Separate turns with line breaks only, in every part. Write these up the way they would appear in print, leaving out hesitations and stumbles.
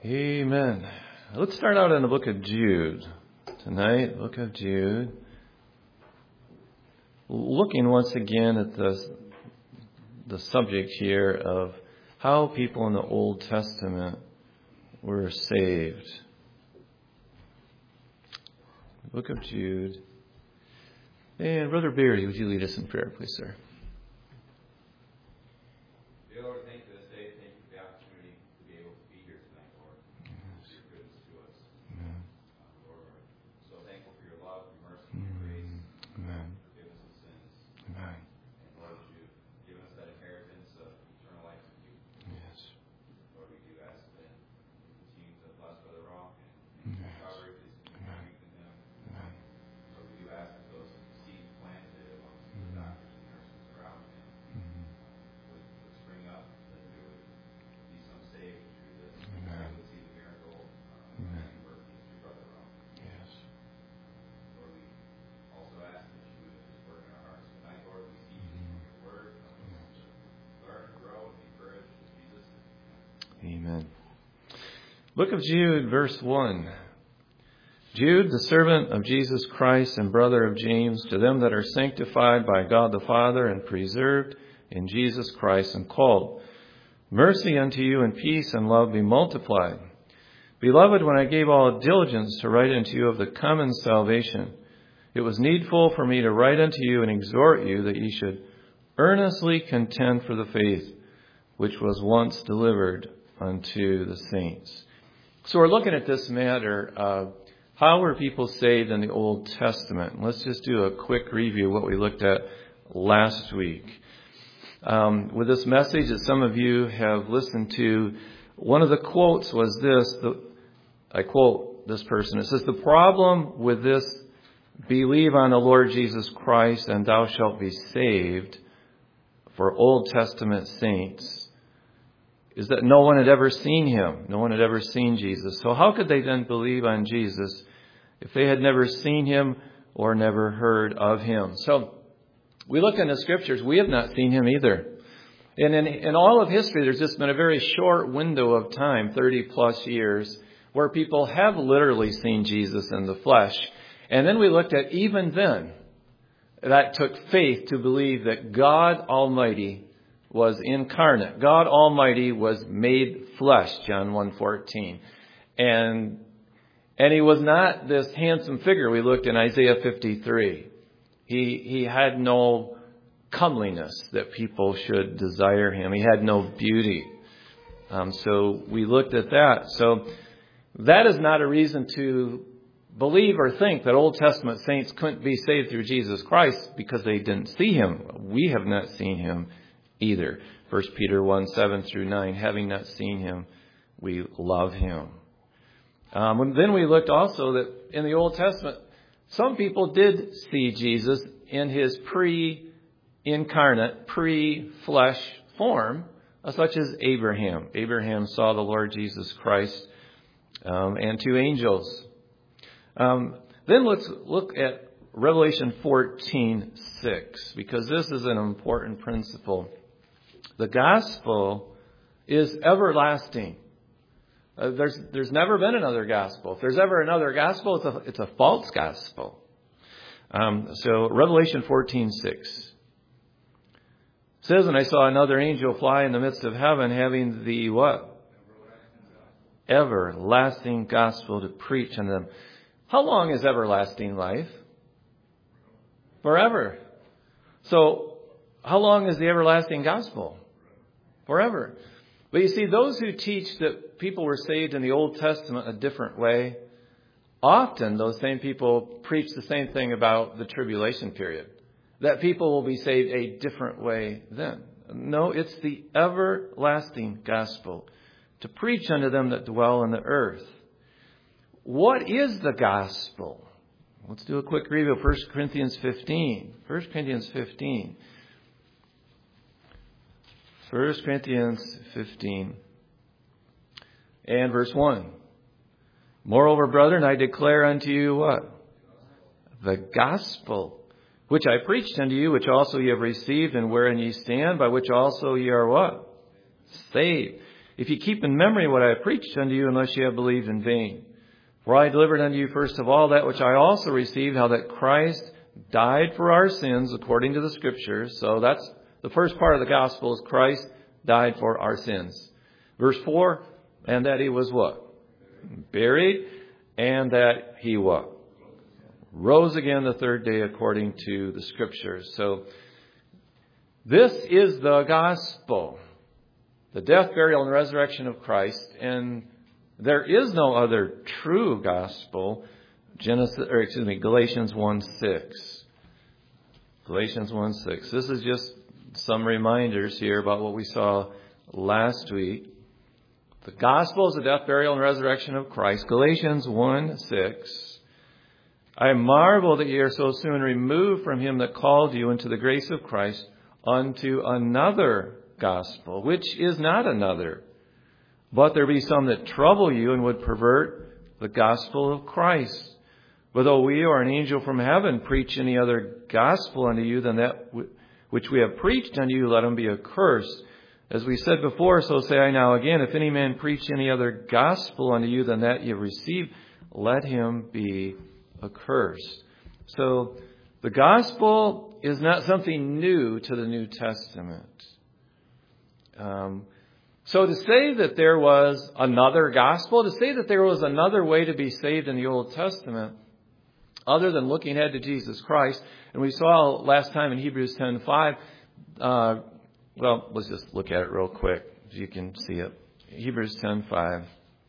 Amen. Let's start out in the book of Jude tonight. Book of Jude. Looking once again at the subject here of how people in the Old Testament were saved. Book of Jude. And Brother Beardy, would you lead us in prayer, please, sir? Amen. Book of Jude, verse 1. Jude, the servant of Jesus Christ and brother of James, to them that are sanctified by God the Father and preserved in Jesus Christ and called. Mercy unto you and peace and love be multiplied. Beloved, when I gave all diligence to write unto you of the common salvation, it was needful for me to write unto you and exhort you that ye should earnestly contend for the faith which was once delivered unto the saints. So we're looking at this matter of how were people saved in the Old Testament. Let's just do a quick review of what we looked at last week. With this message that some of you have listened to, one of the quotes was this. I quote this person. It says, "The problem with this, believe on the Lord Jesus Christ and thou shalt be saved, for Old Testament saints, is that no one had ever seen him. No one had ever seen Jesus. So how could they then believe on Jesus if they had never seen him or never heard of him?" So we look in the scriptures. We have not seen him either. And in all of history, there's just been a very short window of time, 30 plus years, where people have literally seen Jesus in the flesh. And then we looked at even then, that took faith to believe that God Almighty was incarnate. God Almighty was made flesh, John 1:14. And he was not this handsome figure we looked in Isaiah 53. He had no comeliness that people should desire him. He had no beauty. So we looked at that. So that is not a reason to believe or think that Old Testament saints couldn't be saved through Jesus Christ because they didn't see him. We have not seen him either. 1 Peter 1:7-9, having not seen him, we love him. Then we looked also that in the Old Testament, some people did see Jesus in his pre-incarnate, pre-flesh form, such as Abraham. Abraham saw the Lord Jesus Christ and two angels. Then let's look at Revelation 14:6, because this is an important principle. The gospel is everlasting. There's never been another gospel. If there's ever another gospel, it's a false gospel. So Revelation 14:6 says, "And I saw another angel fly in the midst of heaven, having the" what? Everlasting gospel to preach unto them. How long is everlasting life? Forever. So how long is the everlasting gospel? Forever. But you see, those who teach that people were saved in the Old Testament a different way, often those same people preach the same thing about the tribulation period, that people will be saved a different way then. No, it's the everlasting gospel to preach unto them that dwell on the earth. What is the gospel? Let's do a quick review. 1 Corinthians 15. 1 Corinthians 15. 1 Corinthians 15 and verse 1. "Moreover, brethren, I declare unto you" what? "The gospel, which I preached unto you, which also ye have received, and wherein ye stand, by which also ye are" what? "Saved. if you keep in memory what I have preached unto you, unless you have believed in vain. For I delivered unto you first of all that which I also received, how that Christ died for our sins according to the Scriptures. So that's the first part of the gospel, is Christ died for our sins. Verse 4, and that he was what? Buried, and that he what? Rose again the third day according to the Scriptures. So this is the gospel. The death, burial, and resurrection of Christ. And there is no other true gospel. Galatians 1:6. Galatians 1:6. This is just some reminders here about what we saw last week. The gospel is the death, burial, and resurrection of Christ. Galatians 1:6. I marvel that ye are so soon removed from him that called you into the grace of Christ unto another gospel, which is not another. But there be some that trouble you and would pervert the gospel of Christ. But though we or an angel from heaven preach any other gospel unto you than that which we have preached unto you, let him be accursed. As we said before, so say I now again, if any man preach any other gospel unto you than that you have received, let him be accursed. So the gospel is not something new to the New Testament. So to say that there was another gospel, to say that there was another way to be saved in the Old Testament, other than looking ahead to Jesus Christ, and we saw last time in Hebrews 10:5, well, let's just look at it real quick, so you can see it. Hebrews 10:5,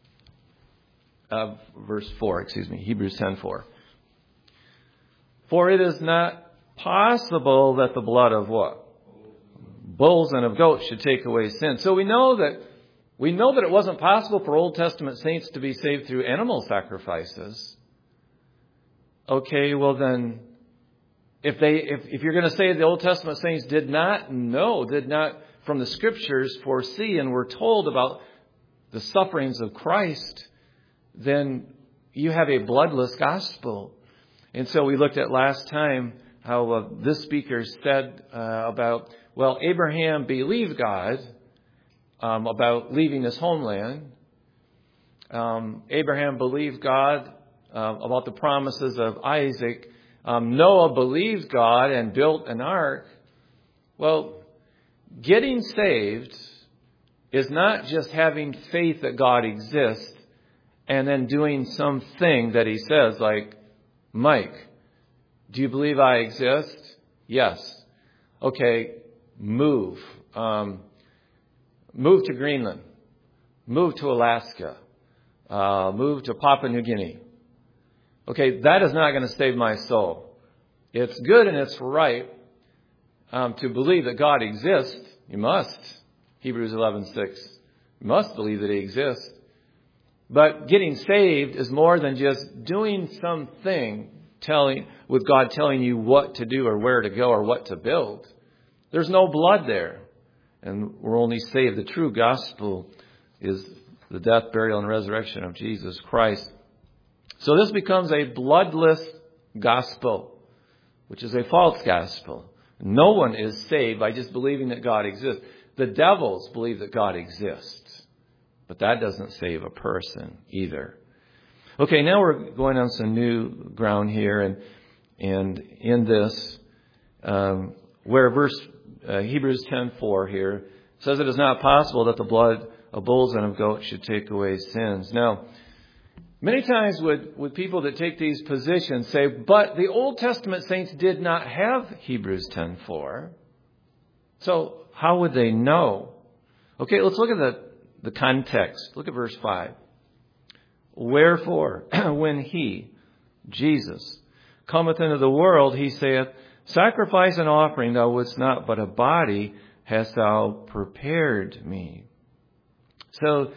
verse 4, Hebrews 10:4. For it is not possible that the blood of what? Bulls and of goats should take away sin. So we know that it wasn't possible for Old Testament saints to be saved through animal sacrifices. Okay, well then, if you're going to say the Old Testament saints did not from the Scriptures foresee and were told about the sufferings of Christ, then you have a bloodless gospel. And so we looked at last time how this speaker said about, well, Abraham believed God about leaving his homeland. Abraham believed God about the promises of Isaac. Noah believed God and built an ark. Well, getting saved is not just having faith that God exists and then doing something that he says, like, Mike, do you believe I exist? Yes. Okay, move. Move to Greenland. Move to Alaska. Move to Papua New Guinea. Okay, that is not going to save my soul. It's good and it's right to believe that God exists. You must. Hebrews 11:6. You must believe that he exists. But getting saved is more than just doing something with God telling you what to do or where to go or what to build. There's no blood there. And we're only saved. The true gospel is the death, burial, and resurrection of Jesus Christ. So this becomes a bloodless gospel, which is a false gospel. No one is saved by just believing that God exists. The devils believe that God exists, but that doesn't save a person either. Okay, now we're going on some new ground here, and in this, where Hebrews 10:4 here says it is not possible that the blood of bulls and of goats should take away sins. Now, many times would people that take these positions say, but the Old Testament saints did not have Hebrews 10:4. So how would they know? Okay, let's look at the context. Look at verse 5. Wherefore, when he, Jesus, cometh into the world, he saith, sacrifice and offering thou wouldst not, but a body hast thou prepared me. So,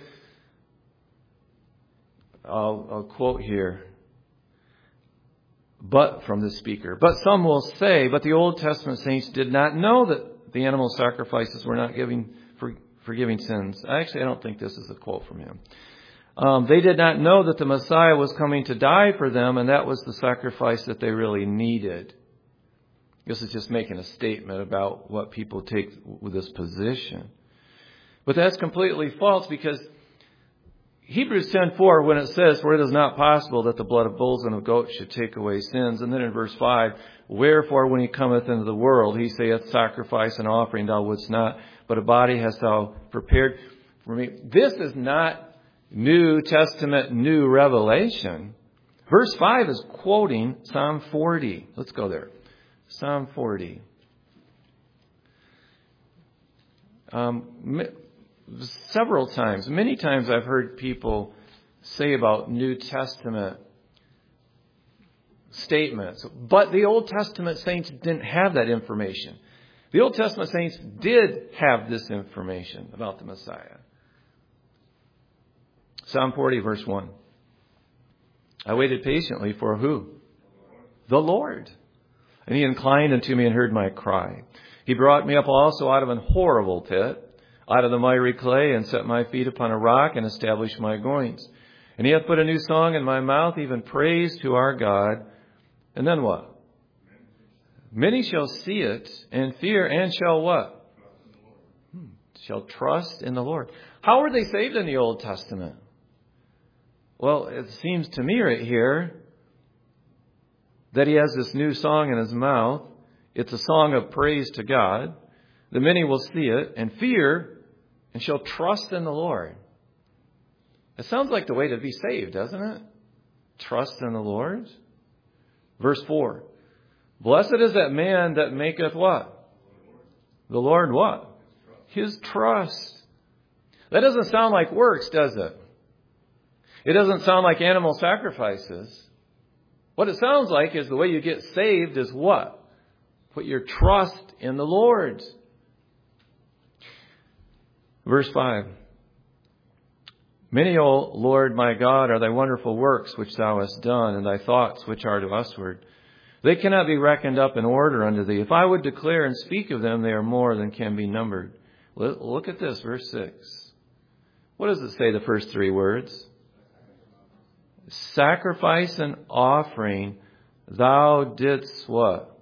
I'll quote here, but from the speaker. But some will say, but the Old Testament saints did not know that the animal sacrifices were not forgiving sins. Actually, I don't think this is a quote from him. They did not know that the Messiah was coming to die for them, and that was the sacrifice that they really needed. This is just making a statement about what people take with this position. But that's completely false, because Hebrews 10:4, when it says, "For it is not possible that the blood of bulls and of goats should take away sins." And then in verse 5, "Wherefore when he cometh into the world, he saith, Sacrifice and offering thou wouldst not, but a body hast thou prepared for me." This is not New Testament, new revelation. Verse 5 is quoting Psalm 40. Let's go there. Psalm 40. Several times, many times I've heard people say about New Testament statements, but the Old Testament saints didn't have that information. The Old Testament saints did have this information about the Messiah. Psalm 40, verse 1. "I waited patiently for" who? "The Lord. And he inclined unto me and heard my cry. He brought me up also out of an horrible pit, out of the miry clay, and set my feet upon a rock, and established my goings. And he hath put a new song in my mouth, even praise to our God." And then what? "Many shall see it, and fear, and shall" what? "Shall trust in the Lord." How were they saved in the Old Testament? Well, it seems to me right here that he has this new song in his mouth. It's a song of praise to God. The many will see it and fear and shall trust in the Lord. It sounds like the way to be saved, doesn't it? Trust in the Lord. Verse 4. "Blessed is that man that maketh" what? The Lord what? His trust. That doesn't sound like works, does it? It doesn't sound like animal sacrifices. What it sounds like is the way you get saved is what? Put your trust in the Lord. Verse 5. "Many, O Lord my God, are thy wonderful works which thou hast done, and thy thoughts which are to usward. They cannot be reckoned up in order unto thee. If I would declare and speak of them, they are more than can be numbered." Look at this, verse 6. What does it say, the first three words? "Sacrifice and offering thou didst" what?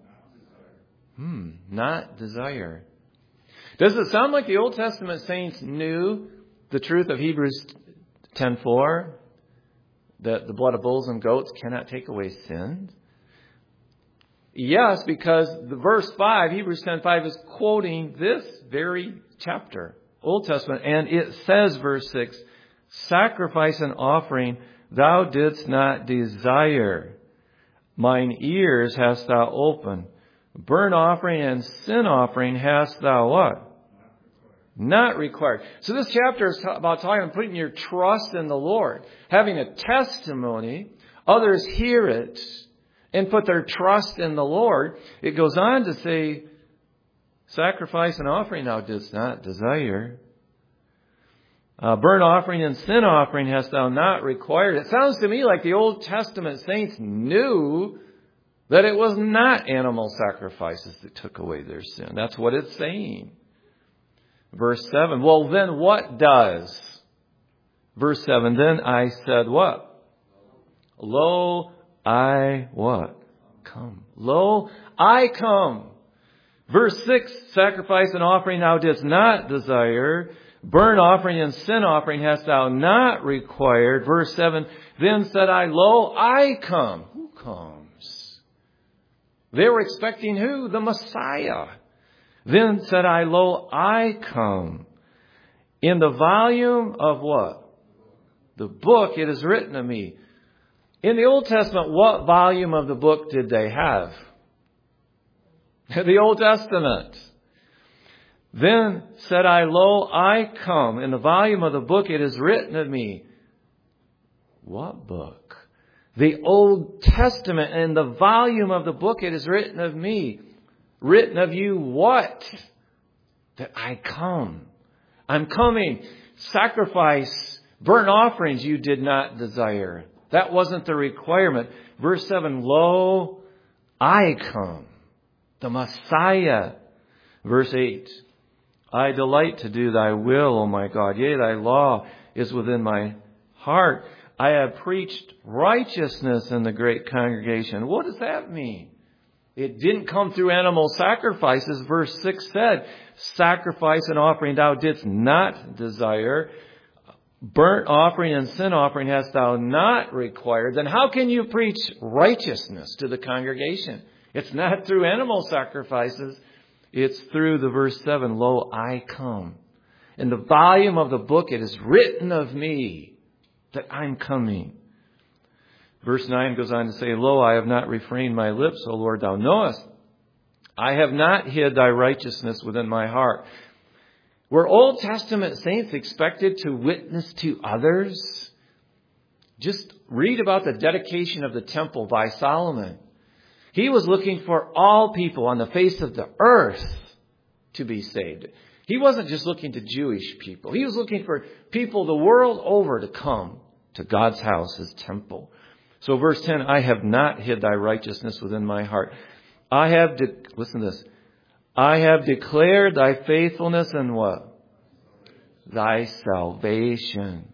Not desire. Does it sound like the Old Testament saints knew the truth of Hebrews 10:4? That the blood of bulls and goats cannot take away sins? Yes, because the verse 5, Hebrews 10:5, is quoting this very chapter, Old Testament. And it says, verse 6, "Sacrifice and offering thou didst not desire. Mine ears hast thou opened. Burnt offering and sin offering hast thou" what? Not required. So this chapter is about talking about putting your trust in the Lord, having a testimony. Others hear it and put their trust in the Lord. It goes on to say, "Sacrifice and offering thou didst not desire. Burnt offering and sin offering hast thou not required." It sounds to me like the Old Testament saints knew that it was not animal sacrifices that took away their sin. That's what it's saying. Verse 7. Well, then what does? Verse 7. "Then I said" what? "Lo, I" what? "Come." Lo, I come. Verse 6. "Sacrifice and offering thou didst not desire. Burnt offering and sin offering hast thou not required." Verse 7. "Then said I, Lo, I come." Who comes? They were expecting who? The Messiah. "Then said I, Lo, I come. In the volume" of what? "The book it is written of me." In the Old Testament, what volume of the book did they have? The Old Testament. "Then said I, Lo, I come. In the volume of the book it is written of me." What book? The Old Testament. "In the volume of the book it is written of me." Written of you what? That I come. I'm coming. Sacrifice, burnt offerings you did not desire. That wasn't the requirement. Verse 7, "Lo, I come." The Messiah. Verse 8. "I delight to do thy will, O my God. Yea, thy law is within my heart. I have preached righteousness in the great congregation." What does that mean? It didn't come through animal sacrifices. Verse 6 said, sacrifice and offering thou didst not desire. Burnt offering and sin offering hast thou not required. Then how can you preach righteousness to the congregation? It's not through animal sacrifices. It's through the verse 7, lo, I come. In the volume of the book it is written of me that I'm coming. Verse 9 goes on to say, lo, I have not refrained my lips, O Lord, thou knowest. I have not hid thy righteousness within my heart. Were Old Testament saints expected to witness to others? Just read about the dedication of the temple by Solomon. He was looking for all people on the face of the earth to be saved. He wasn't just looking to Jewish people. He was looking for people the world over to come to God's house, His temple. So verse 10, I have not hid thy righteousness within my heart. Listen to this. I have declared thy faithfulness and what? Thy salvation.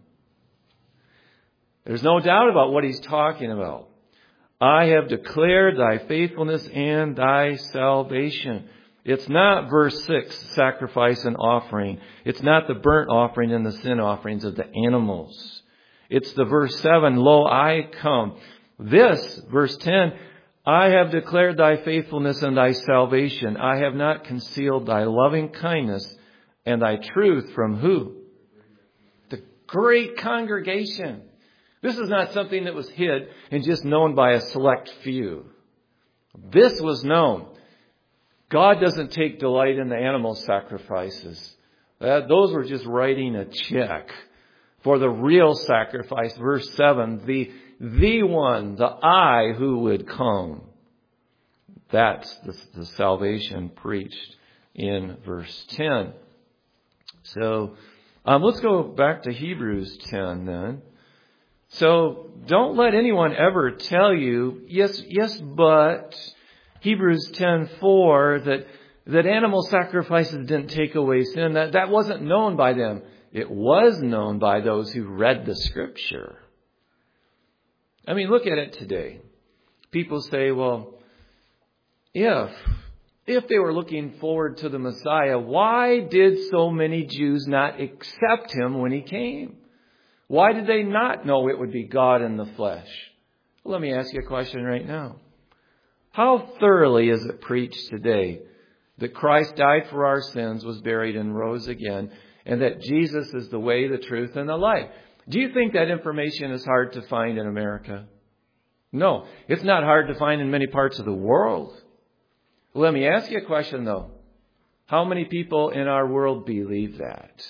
There's no doubt about what he's talking about. I have declared thy faithfulness and thy salvation. It's not verse 6, sacrifice and offering. It's not the burnt offering and the sin offerings of the animals. It's the verse 7, lo, I come. This, verse 10, I have declared thy faithfulness and thy salvation. I have not concealed thy loving kindness and thy truth from who? The great congregation. This is not something that was hid and just known by a select few. This was known. God doesn't take delight in the animal sacrifices. Those were just writing a check for the real sacrifice. Verse 7, the one, the I who would come. That's the salvation preached in verse 10. So let's go back to Hebrews 10 then. So don't let anyone ever tell you, yes, but Hebrews 10:4, that animal sacrifices didn't take away sin. That wasn't known by them. It was known by those who read the Scripture. I mean, look at it today. People say, well, if they were looking forward to the Messiah, why did so many Jews not accept him when he came? Why did they not know it would be God in the flesh? Well, let me ask you a question right now. How thoroughly is it preached today that Christ died for our sins, was buried, and rose again, and that Jesus is the way, the truth, and the life? Do you think that information is hard to find in America? No, it's not hard to find in many parts of the world. Let me ask you a question, though. How many people in our world believe that?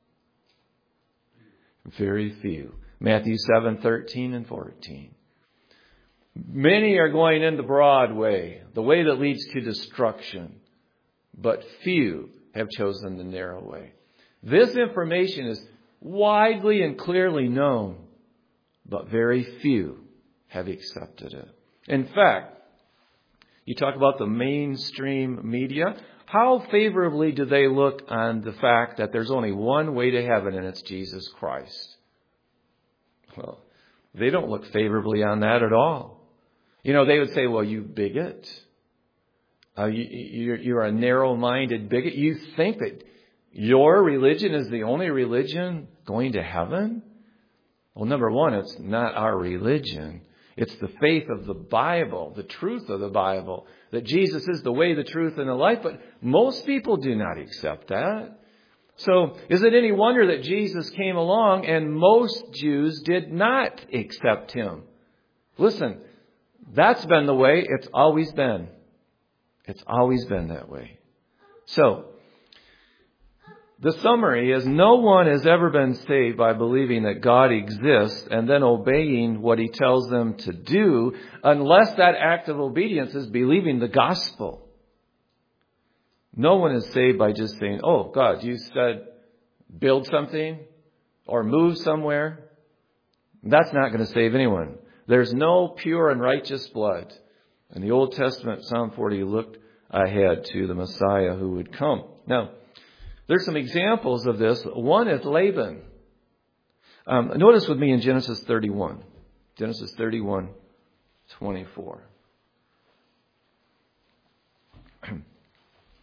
Very few. Matthew 7:13 and 14. Many are going in the broad way, the way that leads to destruction, but few have chosen the narrow way. This information is widely and clearly known, but very few have accepted it. In fact, you talk about the mainstream media. How favorably do they look on the fact that there's only one way to heaven, and it's Jesus Christ? Well, they don't look favorably on that at all. You know, they would say, well, you bigot. You're a narrow-minded bigot. You think that your religion is the only religion going to heaven? Well, number one, it's not our religion. It's the faith of the Bible, the truth of the Bible, that Jesus is the way, the truth, and the life. But most people do not accept that. So is it any wonder that Jesus came along and most Jews did not accept him? Listen, that's been the way it's always been. It's always been that way. So the summary is no one has ever been saved by believing that God exists and then obeying what he tells them to do, unless that act of obedience is believing the gospel. No one is saved by just saying, oh, God, you said build something or move somewhere. That's not going to save anyone. There's no pure and righteous blood. In the Old Testament, Psalm 40 looked ahead to the Messiah who would come. Now, there's some examples of this. One is Laban. Notice with me in Genesis 31. Genesis 31:24.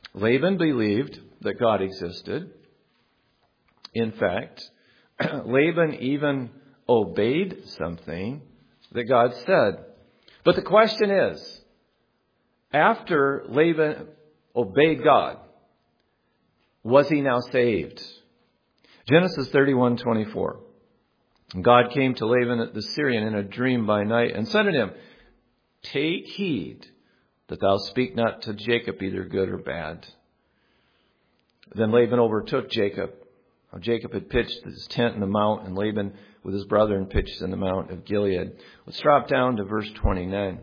Laban believed that God existed. In fact, Laban even obeyed something that God said. But the question is, after Laban obeyed God, was he now saved? Genesis 31:24. God came to Laban the Syrian in a dream by night and said to him, "Take heed that thou speak not to Jacob either good or bad." Then Laban overtook Jacob. Jacob had pitched his tent in the mount, and Laban with his brethren pitched in the mount of Gilead. Let's drop down to verse 29.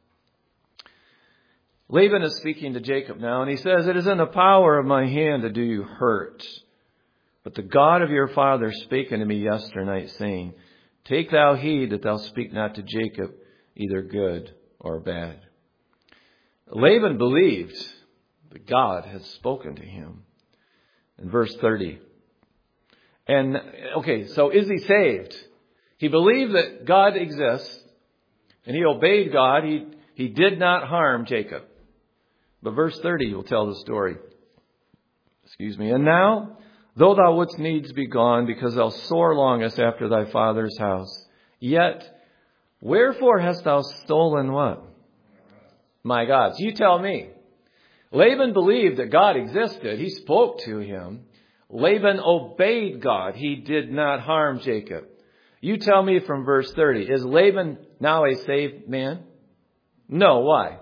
Laban is speaking to Jacob now, and he says, "It is in the power of my hand to do you hurt. But the God of your father spake unto me yesternight, saying, Take thou heed that thou speak not to Jacob either good or bad." Laban believed that God had spoken to him. In verse 30. And, okay, so is he saved? He believed that God exists, and he obeyed God. He did not harm Jacob. But verse 30 will tell the story. "And now, though thou wouldst needs be gone, because thou sore longest after thy father's house, yet wherefore hast thou stolen" what? "My gods." You tell me. Laban believed that God existed. He spoke to him. Laban obeyed God. He did not harm Jacob. You tell me from verse 30. Is Laban now a saved man? No. Why?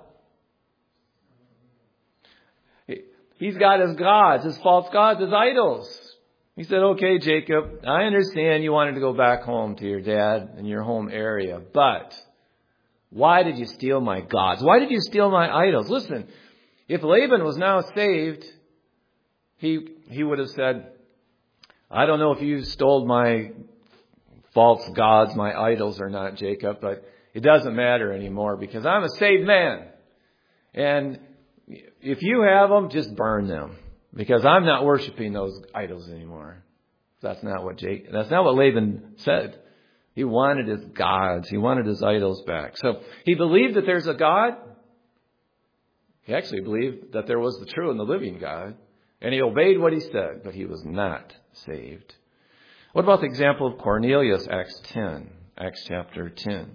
He's got his gods, his false gods, his idols. He said, "Okay, Jacob, I understand you wanted to go back home to your dad and your home area, but why did you steal my gods? Why did you steal my idols?" Listen, if Laban was now saved, he would have said, "I don't know if you stole my false gods, my idols or not, Jacob, but it doesn't matter anymore because I'm a saved man. And if you have them, just burn them because I'm not worshiping those idols anymore." That's not what Laban said. He wanted his gods. He wanted his idols back. So he believed that there's a God. He actually believed that there was the true and the living God. And he obeyed what he said, but he was not saved. What about the example of Cornelius, Acts chapter 10?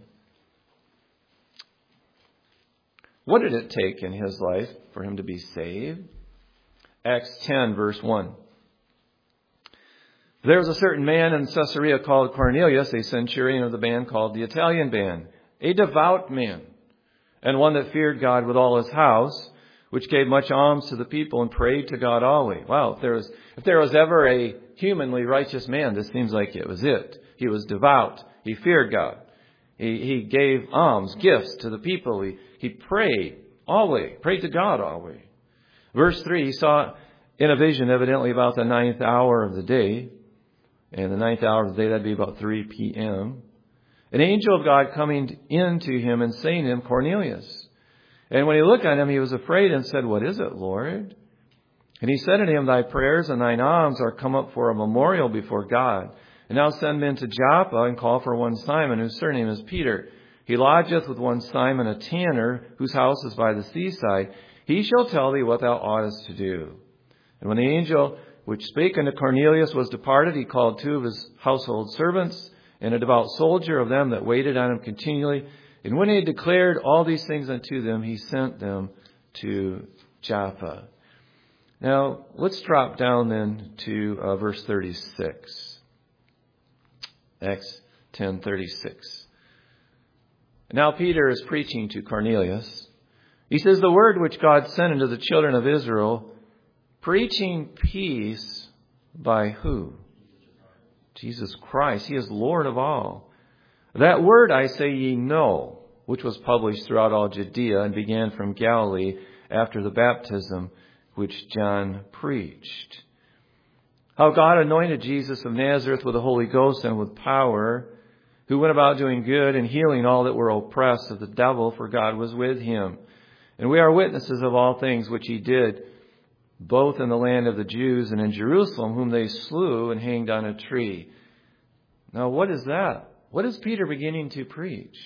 What did it take in his life for him to be saved? Acts 10, verse 1. "There was a certain man in Caesarea called Cornelius, a centurion of the band called the Italian band, a devout man, and one that feared God with all his house, which gave much alms to the people and prayed to God always." Wow, if there was ever a humanly righteous man, this seems like it was it. He was devout. He feared God. He gave alms, gifts to the people. He prayed to God always. Verse 3, he saw in a vision evidently about the 9th hour of the day. And the 9th hour of the day, that'd be about 3 p.m. An angel of God coming in to him and saying to him, "Cornelius." And when he looked at him, he was afraid and said, "What is it, Lord?" And he said to him, "Thy prayers and thine alms are come up for a memorial before God. And now send men to Joppa and call for one Simon, whose surname is Peter. He lodgeth with one Simon, a tanner, whose house is by the seaside. He shall tell thee what thou oughtest to do." And when the angel which spake unto Cornelius was departed, he called 2 of his household servants and a devout soldier of them that waited on him continually. And when he had declared all these things unto them, he sent them to Joppa. Now, let's drop down then to verse 36. Acts 10:36. Now Peter is preaching to Cornelius. He says, "The word which God sent unto the children of Israel, preaching peace by" who? Jesus Christ. He is Lord of all. "That word I say ye know, which was published throughout all Judea and began from Galilee after the baptism which John preached. How God anointed Jesus of Nazareth with the Holy Ghost and with power, who went about doing good and healing all that were oppressed of the devil, for God was with him. And we are witnesses of all things which he did, both in the land of the Jews and in Jerusalem, whom they slew and hanged on a tree." Now, what is that? What is Peter beginning to preach?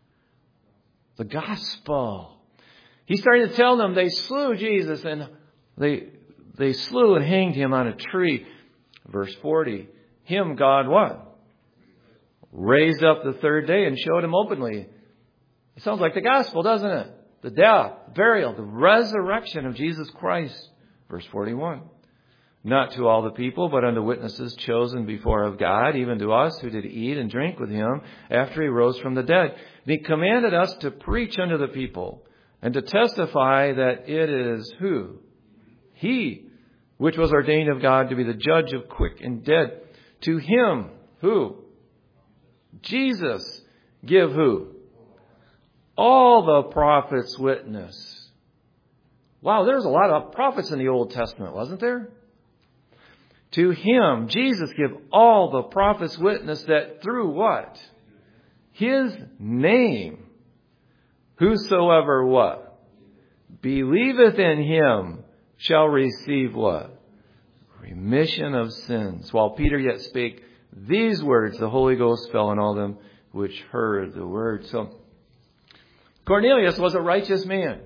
The gospel. He's starting to tell them they slew Jesus and They slew and hanged him on a tree. Verse 40. Him God what? Raised up the third day and showed him openly. It sounds like the gospel, doesn't it? The death, burial, the resurrection of Jesus Christ. Verse 41. Not to all the people, but unto witnesses chosen before of God, even to us who did eat and drink with him after he rose from the dead. And he commanded us to preach unto the people and to testify that it is who? He, which was ordained of God to be the judge of quick and dead. To him, who? Jesus, give who? All the prophets witness. Wow, there's a lot of prophets in the Old Testament, wasn't there? To him, Jesus, give all the prophets witness that through what? His name. Whosoever what? Believeth in him shall receive what? Remission of sins. While Peter yet spake these words, the Holy Ghost fell on all them which heard the word. So, Cornelius was a righteous man.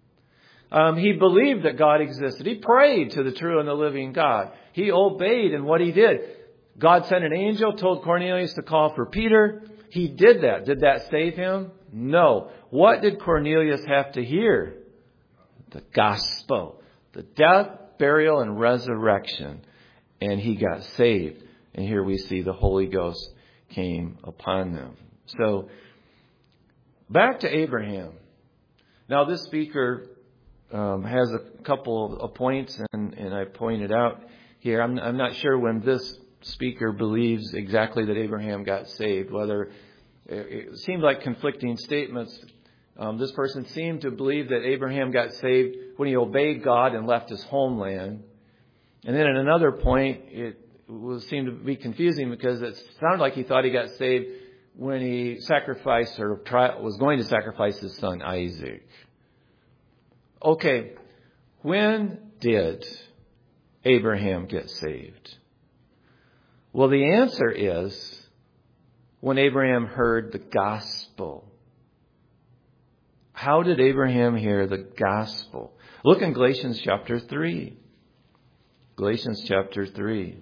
He believed that God existed. He prayed to the true and the living God. He obeyed in what he did. God sent an angel, told Cornelius to call for Peter. He did that. Did that save him? No. What did Cornelius have to hear? The gospel. The death, burial, and resurrection. And he got saved. And here we see the Holy Ghost came upon them. So, back to Abraham. Now, this speaker has a couple of points, and I pointed out here. I'm not sure when this speaker believes exactly that Abraham got saved. Whether it seemed like conflicting statements. This person seemed to believe that Abraham got saved when he obeyed God and left his homeland. And then at another point, it seemed to be confusing because it sounded like he thought he got saved when he sacrificed or was going to sacrifice his son Isaac. Okay, when did Abraham get saved? Well, the answer is when Abraham heard the gospel. How did Abraham hear the gospel? Look in Galatians chapter 3. Galatians chapter 3.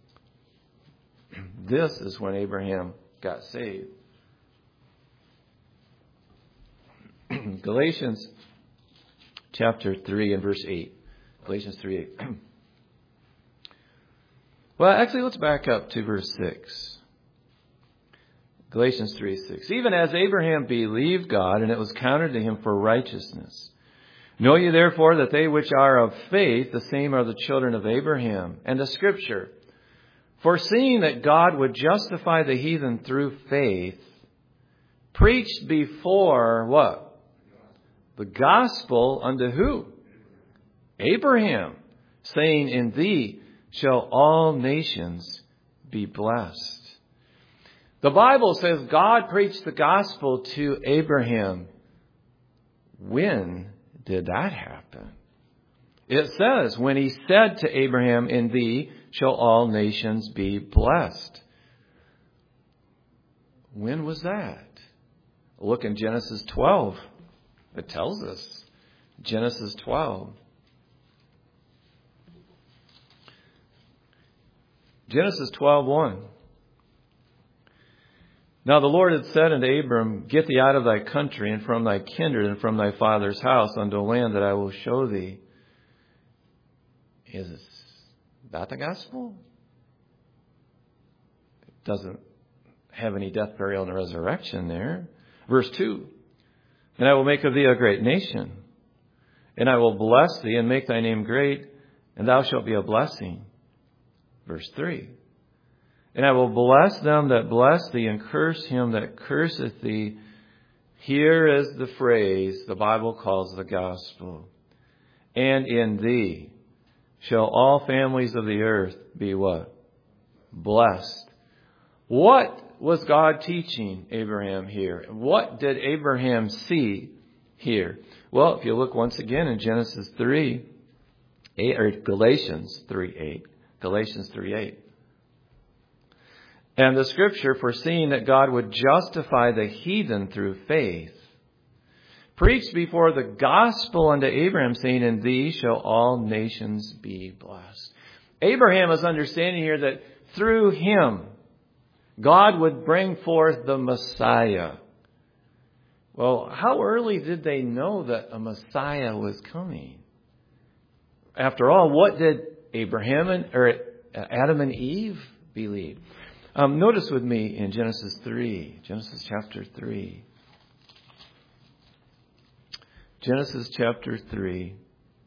This is when Abraham got saved. Galatians chapter 3 and verse 8. Galatians 3:8. Well, actually, let's back up to verse 6. Galatians 3:6. Even as Abraham believed God, and it was counted to him for righteousness. Know ye therefore that they which are of faith, the same are the children of Abraham. And the Scripture, foreseeing that God would justify the heathen through faith, preached before what? The gospel unto who? Abraham, saying, in thee shall all nations be blessed. The Bible says God preached the gospel to Abraham. When did that happen? It says, when he said to Abraham, in thee shall all nations be blessed. When was that? Look in Genesis 12. It tells us. Genesis 12. Genesis 12:1. Now the Lord had said unto Abram, get thee out of thy country and from thy kindred and from thy father's house unto a land that I will show thee. Is that the gospel? It doesn't have any death, burial, and resurrection there. Verse 2. And I will make of thee a great nation, and I will bless thee and make thy name great, and thou shalt be a blessing. Verse 3. And I will bless them that bless thee, and curse him that curseth thee. Here is the phrase the Bible calls the gospel. And in thee shall all families of the earth be what? Blessed. What was God teaching Abraham here? What did Abraham see here? Well, if you look once again in Genesis 3:8 or Galatians 3:8. Galatians 3:8. And the Scripture, foreseeing that God would justify the heathen through faith, preached before the gospel unto Abraham, saying, in thee shall all nations be blessed. Abraham is understanding here that through him, God would bring forth the Messiah. Well, how early did they know that a Messiah was coming? After all, what did Adam and Eve believe? Notice with me in Genesis 3, Genesis chapter 3. Genesis chapter 3.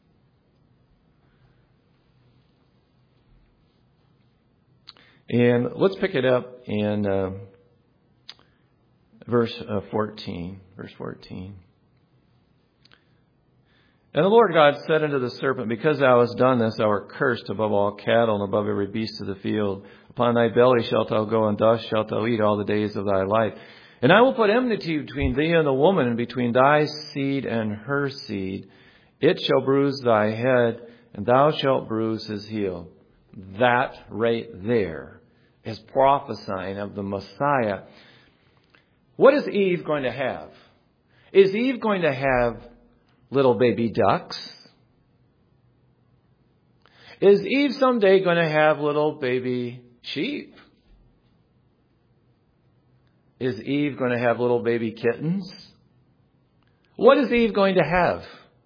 And let's pick it up in verse 14. Verse 14. And the Lord God said unto the serpent, because thou hast done this, thou art cursed above all cattle and above every beast of the field. Upon thy belly shalt thou go, and dust shalt thou eat all the days of thy life. And I will put enmity between thee and the woman, and between thy seed and her seed. It shall bruise thy head, and thou shalt bruise his heel. That right there is prophesying of the Messiah. What is Eve going to have? Is Eve going to have little baby ducks? Is Eve someday going to have little baby sheep? Is Eve going to have little baby kittens? What is Eve going to have?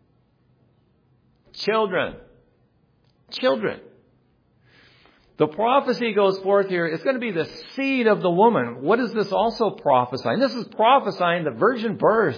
Children. Children. The prophecy goes forth here. It's going to be the seed of the woman. What is this also prophesying? This is prophesying the virgin birth.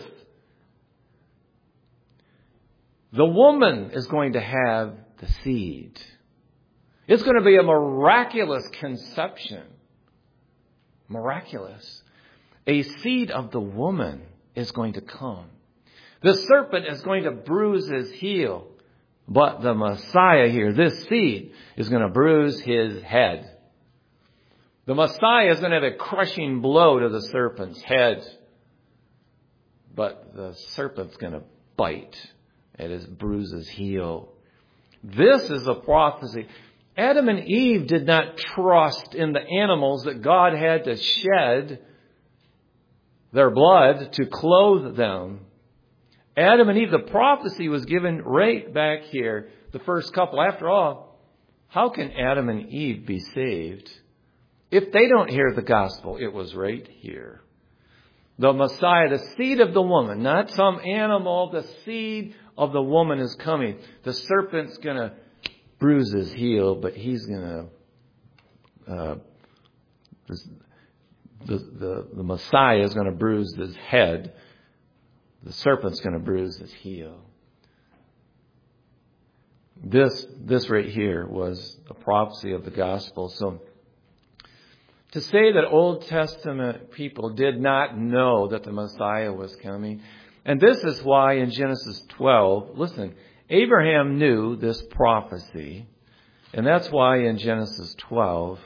The woman is going to have the seed. It's going to be a miraculous conception. Miraculous. A seed of the woman is going to come. The serpent is going to bruise his heel. But the Messiah here, this seed, is going to bruise his head. The Messiah is going to have a crushing blow to the serpent's head. But the serpent's going to bite at his bruises heel. This is a prophecy. Adam and Eve did not trust in the animals that God had to shed their blood to clothe them. Adam and Eve, the prophecy was given right back here, the first couple. After all, how can Adam and Eve be saved if they don't hear the gospel? It was right here. The Messiah, the seed of the woman, not some animal, the seed of the woman is coming. The serpent's going to bruise his heel, but he's going to, the Messiah is going to bruise his head. The serpent's going to bruise his heel. This right here was a prophecy of the gospel. So to say that Old Testament people did not know that the Messiah was coming, and this is why in Genesis 12, listen, Abraham knew this prophecy, and that's why in Genesis 12,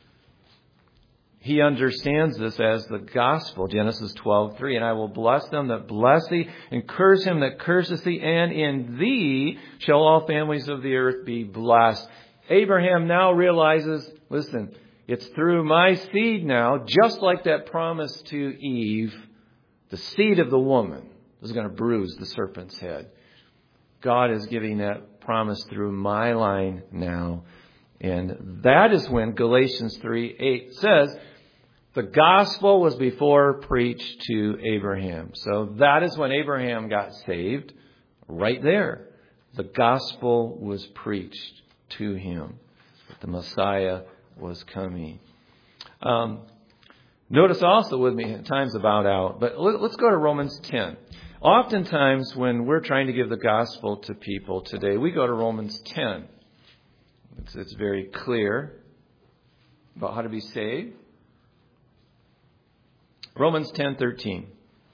he understands this as the gospel. Genesis 12:3. And I will bless them that bless thee, and curse him that curseth thee, and in thee shall all families of the earth be blessed. Abraham now realizes, listen, it's through my seed now, just like that promise to Eve, the seed of the woman is going to bruise the serpent's head. God is giving that promise through my line now. And that is when Galatians 3:8 says, the gospel was before preached to Abraham. So that is when Abraham got saved. Right there. The gospel was preached to him. That the Messiah was coming. Notice also with me, time's about out, but let's go to Romans 10. Oftentimes when we're trying to give the gospel to people today, we go to Romans 10. It's very clear about how to be saved. Romans 10:13.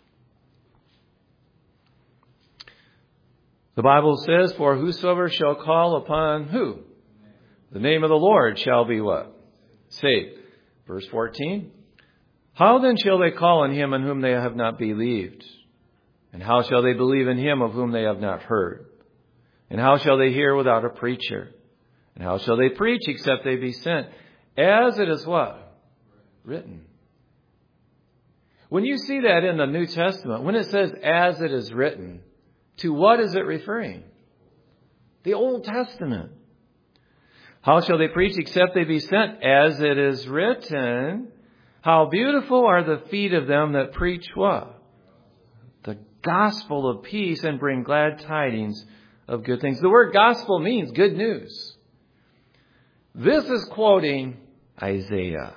The Bible says, for whosoever shall call upon who? The name of the Lord shall be what? Saved. Verse 14. How then shall they call on him in whom they have not believed? And how shall they believe in him of whom they have not heard? And how shall they hear without a preacher? And how shall they preach except they be sent? As it is what? Written. When you see that in the New Testament, when it says, as it is written, to what is it referring? The Old Testament. How shall they preach except they be sent? As it is written, how beautiful are the feet of them that preach what? The gospel of peace and bring glad tidings of good things. The word gospel means good news. This is quoting Isaiah.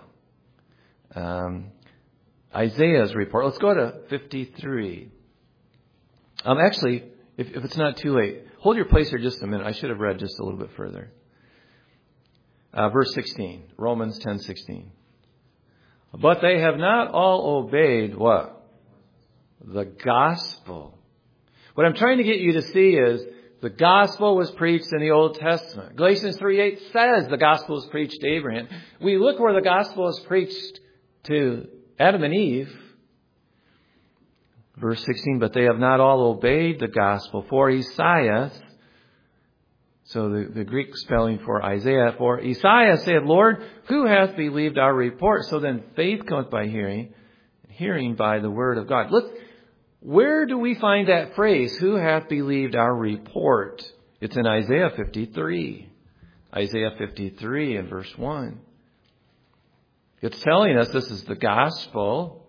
Isaiah's report. Let's go to 53. Actually, if it's not too late, hold your place here just a minute. I should have read just a little bit further. Verse 16, Romans 10:16. But they have not all obeyed what? The gospel. What I'm trying to get you to see is the gospel was preached in the Old Testament. Galatians 3:8 says the gospel was preached to Abraham. We look where the gospel is preached to Adam and Eve. Verse 16, but they have not all obeyed the gospel. For Isaiah, so the Greek spelling for Isaiah, for Isaiah said, Lord, who hath believed our report? So then faith cometh by hearing, hearing by the word of God. Where do we find that phrase, who hath believed our report? It's in Isaiah 53. Isaiah 53 and verse 1. It's telling us this is the gospel.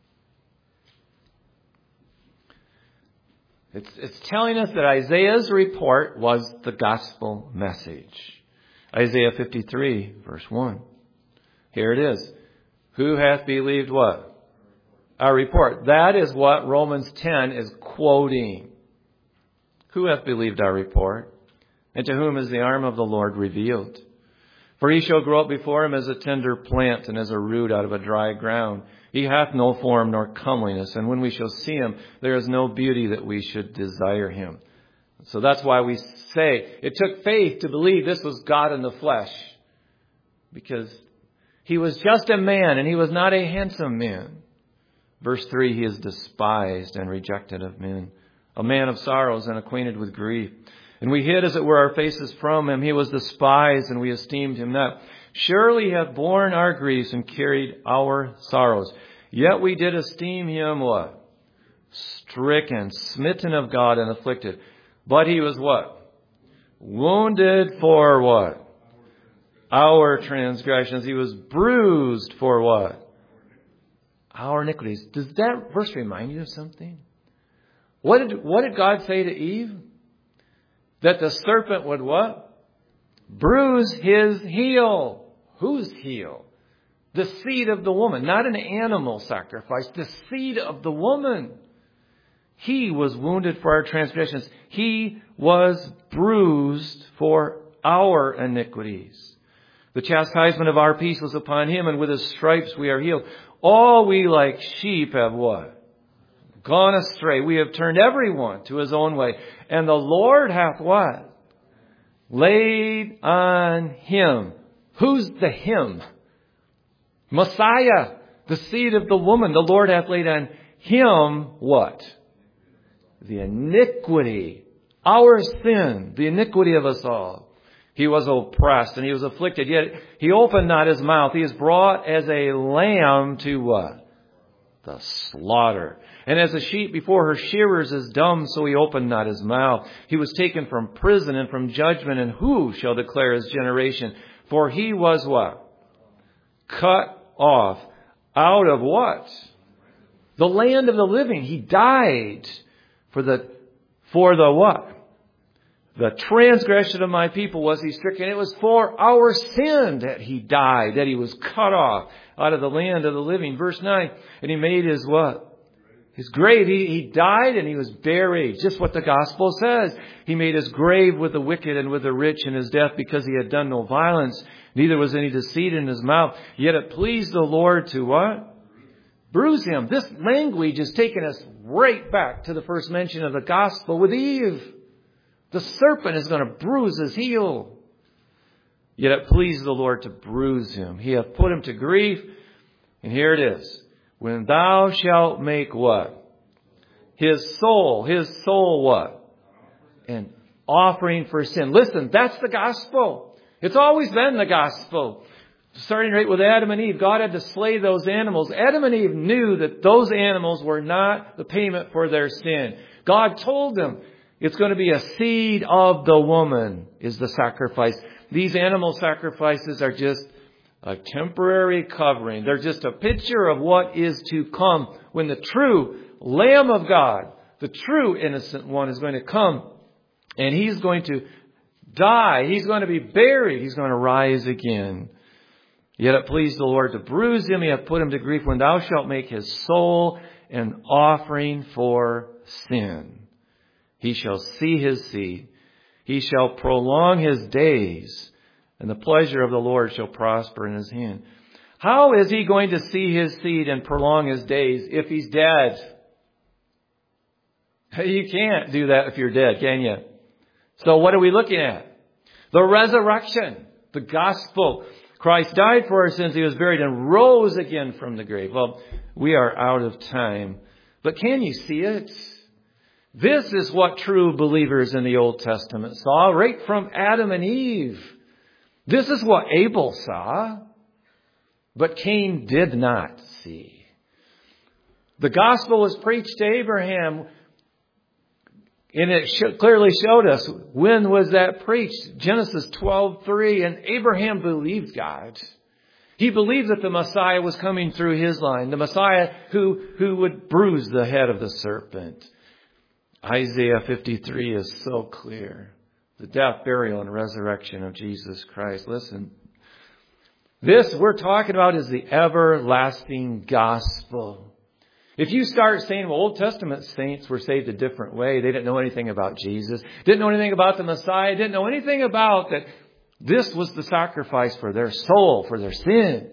It's telling us that Isaiah's report was the gospel message. Isaiah 53, verse 1. Here it is. Who hath believed what? Our report. That is what Romans 10 is quoting. Who hath believed our report? And to whom is the arm of the Lord revealed? For he shall grow up before him as a tender plant and as a root out of a dry ground. He hath no form nor comeliness, and when we shall see him, there is no beauty that we should desire him. So that's why we say it took faith to believe this was God in the flesh. Because he was just a man, and he was not a handsome man. Verse 3, he is despised and rejected of men, a man of sorrows and acquainted with grief. And we hid, as it were, our faces from him. He was despised, and we esteemed him not. Surely he hath borne our griefs and carried our sorrows. Yet we did esteem him what? Stricken, smitten of God, and afflicted. But he was what? Wounded for what? Our transgressions. He was bruised for what? Our iniquities. Does that verse remind you of something? What did God say to Eve? That the serpent would what? Bruise his heel. Whose heel? The seed of the woman. Not an animal sacrifice. The seed of the woman. He was wounded for our transgressions. He was bruised for our iniquities. The chastisement of our peace was upon him, and with his stripes we are healed. All we like sheep have what? Gone astray. We have turned everyone to his own way. And the Lord hath what? Laid on him. Who's the him? Messiah, the seed of the woman. The Lord hath laid on him what? The iniquity. Our sin. The iniquity of us all. He was oppressed and he was afflicted, yet he opened not his mouth. He is brought as a lamb to what? The slaughter. And as a sheep before her shearers is dumb, so he opened not his mouth. He was taken from prison and from judgment, and who shall declare his generation? For he was what? Cut off out of what? The land of the living. He died for the what? The transgression of my people was he stricken. It was for our sin that he died, that he was cut off out of the land of the living. Verse 9, and he made his what? His grave. He died and he was buried. Just what the gospel says. He made his grave with the wicked and with the rich in his death, because he had done no violence. Neither was any deceit in his mouth. Yet it pleased the Lord to what? Bruise him. This language is taking us right back to the first mention of the gospel with Eve. The serpent is going to bruise his heel. Yet it pleased the Lord to bruise him. He hath put him to grief. And here it is. When thou shalt make what? His soul what? An offering for sin. Listen, that's the gospel. It's always been the gospel. Starting right with Adam and Eve, God had to slay those animals. Adam and Eve knew that those animals were not the payment for their sin. God told them it's going to be a seed of the woman is the sacrifice. These animal sacrifices are just a temporary covering. They're just a picture of what is to come when the true Lamb of God, the true innocent one, is going to come. And He's going to die. He's going to be buried. He's going to rise again. Yet it pleased the Lord to bruise Him. He hath put Him to grief when thou shalt make His soul an offering for sin. He shall see His seed. He shall prolong His days, and the pleasure of the Lord shall prosper in His hand. How is He going to see His seed and prolong His days if He's dead? You can't do that if you're dead, can you? So what are we looking at? The resurrection, the gospel. Christ died for our sins. He was buried and rose again from the grave. Well, we are out of time. But can you see it? This is what true believers in the Old Testament saw, right from Adam and Eve. This is what Abel saw, but Cain did not see. The gospel was preached to Abraham, and it clearly showed us when was that preached. Genesis 12:3, and Abraham believed God. He believed that the Messiah was coming through his line, the Messiah who would bruise the head of the serpent. Isaiah 53 is so clear. The death, burial, and resurrection of Jesus Christ. Listen, this we're talking about is the everlasting gospel. If you start saying, well, Old Testament saints were saved a different way. They didn't know anything about Jesus. Didn't know anything about the Messiah. Didn't know anything about that this was the sacrifice for their soul, for their sin.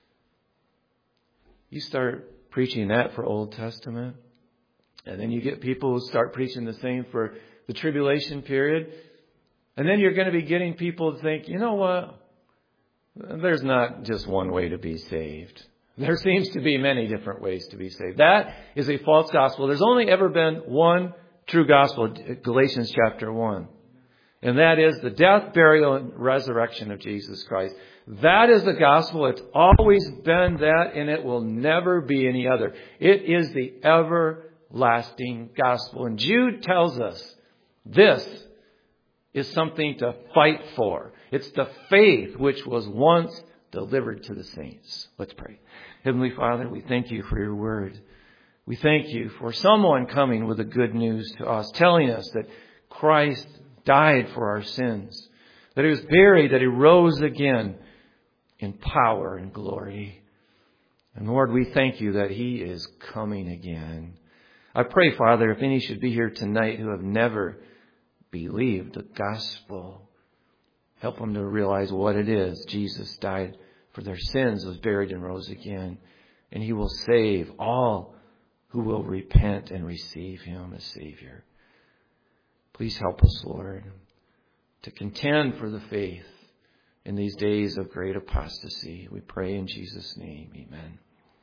You start preaching that for Old Testament. And then you get people who start preaching the same for the tribulation period. And then you're going to be getting people to think, you know what? There's not just one way to be saved. There seems to be many different ways to be saved. That is a false gospel. There's only ever been one true gospel, Galatians chapter 1. And that is the death, burial, and resurrection of Jesus Christ. That is the gospel. It's always been that, and it will never be any other. It is the everlasting gospel. And Jude tells us this is something to fight for. It's the faith which was once delivered to the saints. Let's pray. Heavenly Father, we thank you for your word. We thank you for someone coming with the good news to us, telling us that Christ died for our sins, that He was buried, that He rose again in power and glory. And Lord, we thank you that He is coming again. I pray, Father, if any should be here tonight who have never believed the gospel, help them to realize what it is. Jesus died for their sins, was buried and rose again. And He will save all who will repent and receive Him as Savior. Please help us, Lord, to contend for the faith in these days of great apostasy. We pray in Jesus' name. Amen.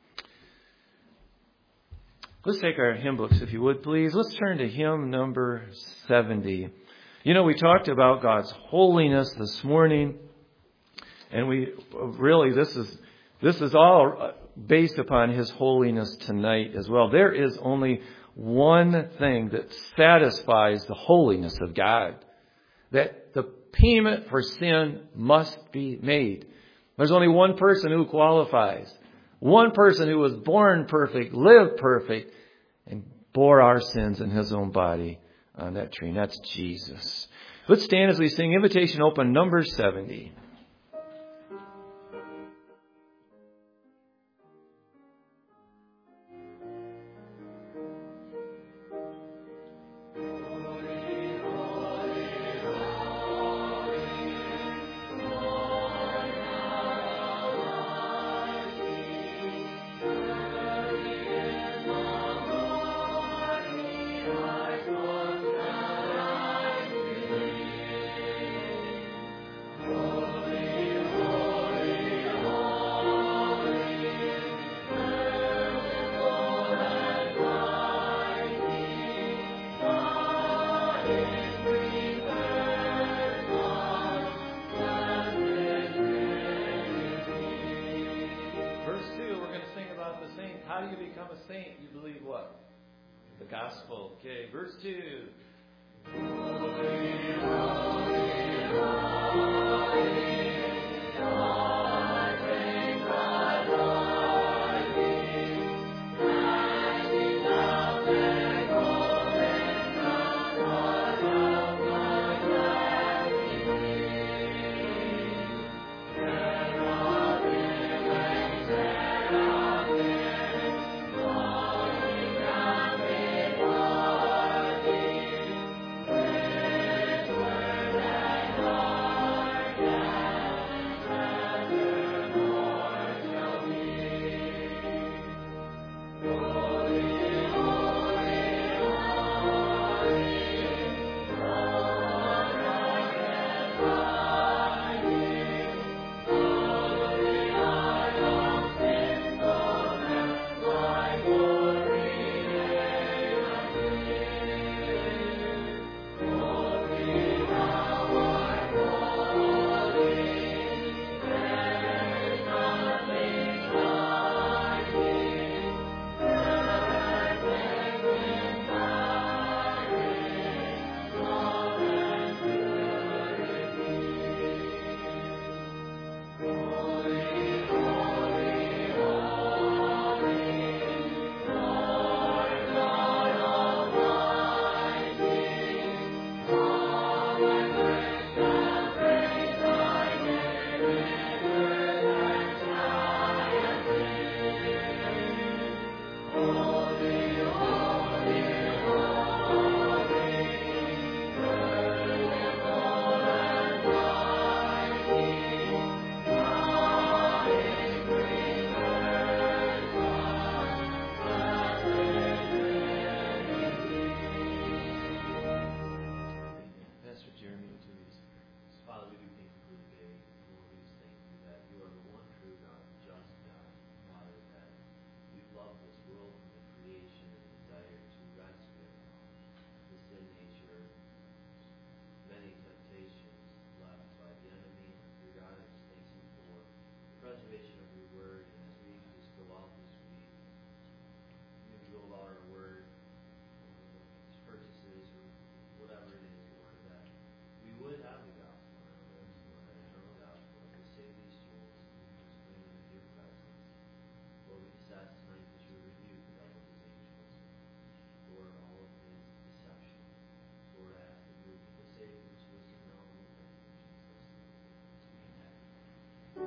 Let's take our hymn books, if you would, please. Let's turn to hymn number 70. You know, we talked about God's holiness this morning. And we really, this is all based upon His holiness tonight as well. There is only one thing that satisfies the holiness of God, that the payment for sin must be made. There's only one person who qualifies. One person who was born perfect, lived perfect, and bore our sins in His own body on that tree. And that's Jesus. Let's stand as we sing Invitation Open, number 70.
Oh
become a saint, you believe what? The gospel. Okay, verse 2.